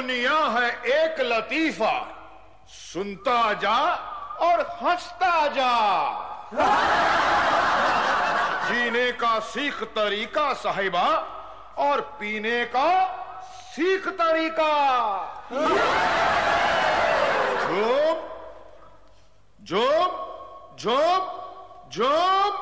दुनिया है एक लतीफा, सुनता जा और हंसता जा। जीने का सीख तरीका साहिबा और पीने का सीख तरीका। झूम झूम झूम झूम।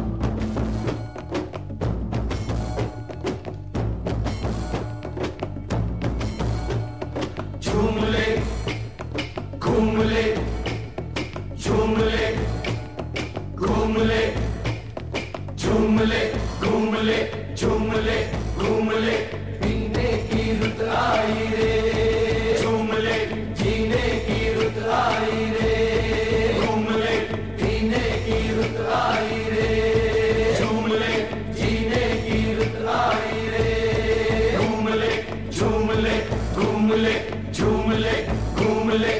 झूम ले घूम ले, झूम ले घूम ले, झूम ले घूम ले, झूम ले घूम ले। पीने की रुत आई रे, झूम ले जीने की रुत आई रे, घूम ले पीने की रुत आई रे, झूम ले जीने की रुत आई रे, घूम ले झूम ले घूम ले, झूम ले घूम ले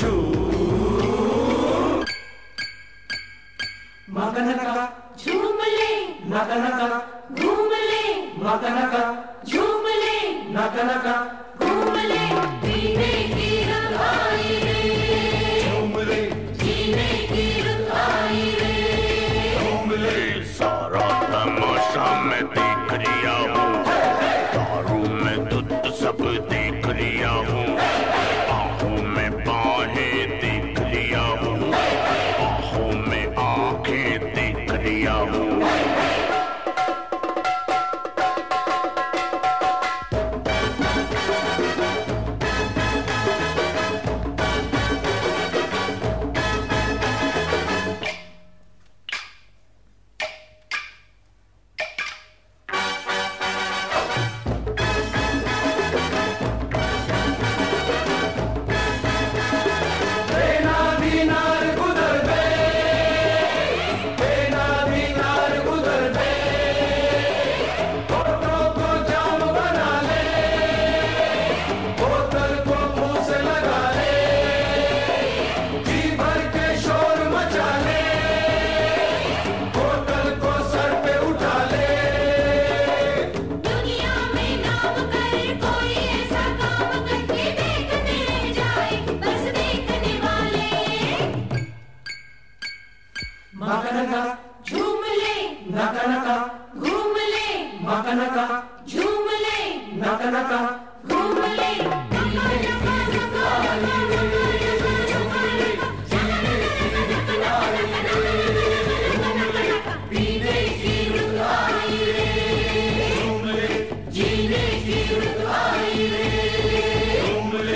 झूम। मगनका झूम ले, नगनका घूम ले, मगनका झूम ले, नगनका घूम ले। पीने की रुत आई रे, झूम ले जीने की रुत आई रे, घूम ले। सारा तमाशा मैं देख रिया हूँ, दारू में दूध सब देख रिया हूँ, आँखों में बाहें देख रिया हूँ, आँखों में आँखें देख रिया हूँ। झूम ले, नगनका घूम ले, मगनका झूम ले, नगनका घूम ले। पीने की रुत आई रे, झूम ले जीने की रुत आई रे, घूम ले।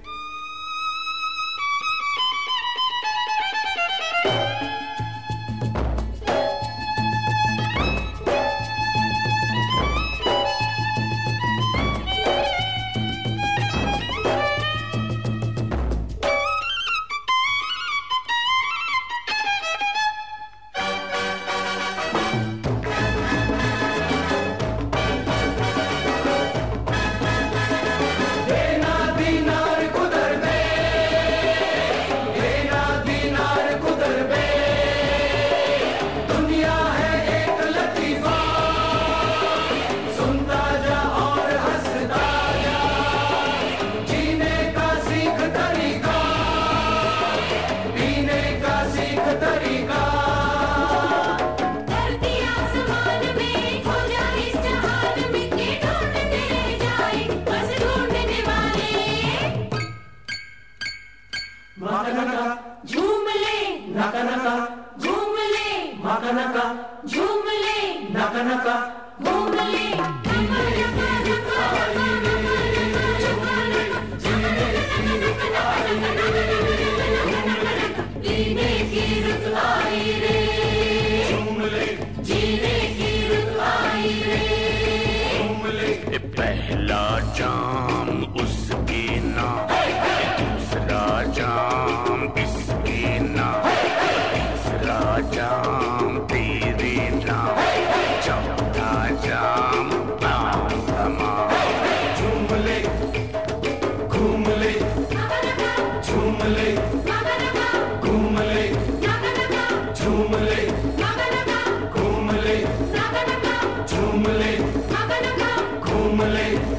झूम ले, नगनका घूम ले, मगनका झूम ले, नगनका घूम ले। पीने की रुत आई रे, झूम ले जीने की रुत आई रे, घूम ले। पहला जाम उसके नाम, दूसरा जाम इसके नाम, तीसरा जाम तेरे नाम, चौथा जाम नाम तमाम। झूम ले घूम ले, झूम ले घूम ले, झूम ले घूम ले, झूम ले घूम ले।